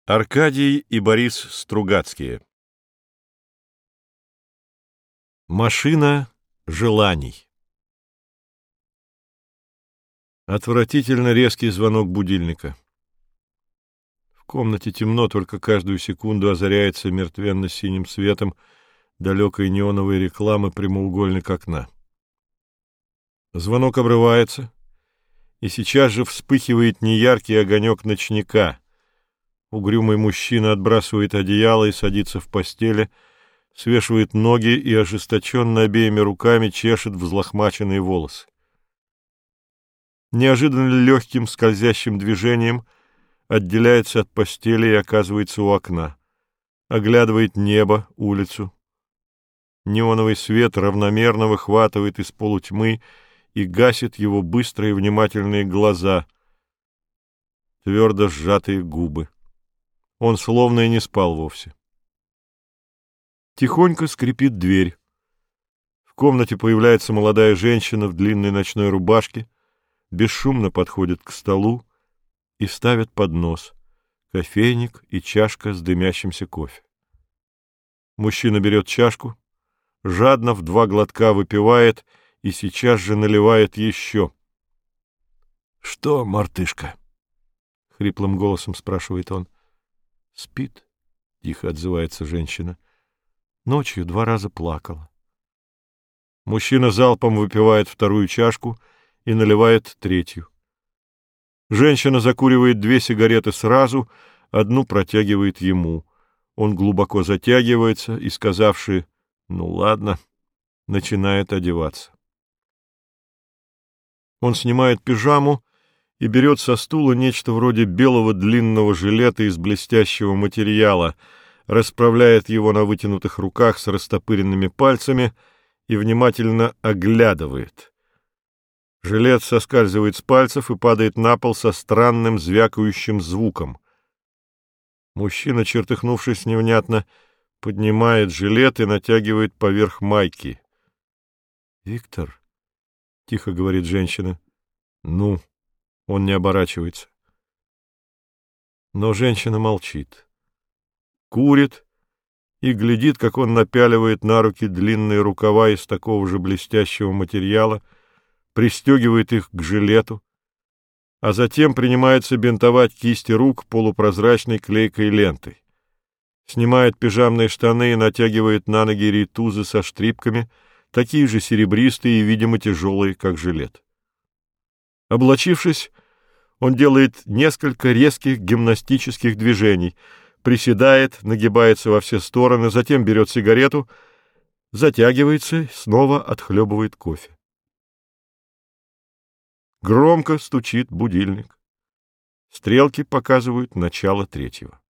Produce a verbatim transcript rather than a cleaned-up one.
Аркадий и Борис Стругацкие. Машина желаний. Отвратительно резкий звонок будильника. В комнате темно, только каждую секунду озаряется мертвенно-синим светом далекой неоновой рекламы прямоугольник окна. Звонок обрывается, и сейчас же вспыхивает неяркий огонек ночника. Угрюмый мужчина отбрасывает одеяло и садится в постели, свешивает ноги и ожесточенно обеими руками чешет взлохмаченные волосы. Неожиданно легким скользящим движением отделяется от постели и оказывается у окна. Оглядывает небо, улицу. Неоновый свет равномерно выхватывает из полутьмы и гасит его быстрые внимательные глаза, твердо сжатые губы. Он словно и не спал вовсе. Тихонько скрипит дверь. В комнате появляется молодая женщина в длинной ночной рубашке, бесшумно подходит к столу и ставит поднос, кофейник и чашка с дымящимся кофе. Мужчина берет чашку, жадно в два глотка выпивает и сейчас же наливает еще. — Что, мартышка? — хриплым голосом спрашивает он. — Спит, — тихо отзывается женщина. Ночью два раза плакала. Мужчина залпом выпивает вторую чашку и наливает третью. Женщина закуривает две сигареты сразу, одну протягивает ему. Он глубоко затягивается и, сказавши «ну ладно», начинает одеваться. Он снимает пижаму и берет со стула нечто вроде белого длинного жилета из блестящего материала, расправляет его на вытянутых руках с растопыренными пальцами и внимательно оглядывает. Жилет соскальзывает с пальцев и падает на пол со странным звякающим звуком. Мужчина, чертыхнувшись невнятно, поднимает жилет и натягивает поверх майки. — Виктор, — тихо говорит женщина. — Ну? Он не оборачивается. Но женщина молчит. Курит и глядит, как он напяливает на руки длинные рукава из такого же блестящего материала, пристегивает их к жилету, а затем принимается бинтовать кисти рук полупрозрачной клейкой лентой. Снимает пижамные штаны и натягивает на ноги рейтузы со штрипками, такие же серебристые и, видимо, тяжелые, как жилет. Облачившись, он делает несколько резких гимнастических движений, приседает, нагибается во все стороны, затем берет сигарету, затягивается и снова отхлебывает кофе. Громко стучит будильник. Стрелки показывают начало третьего.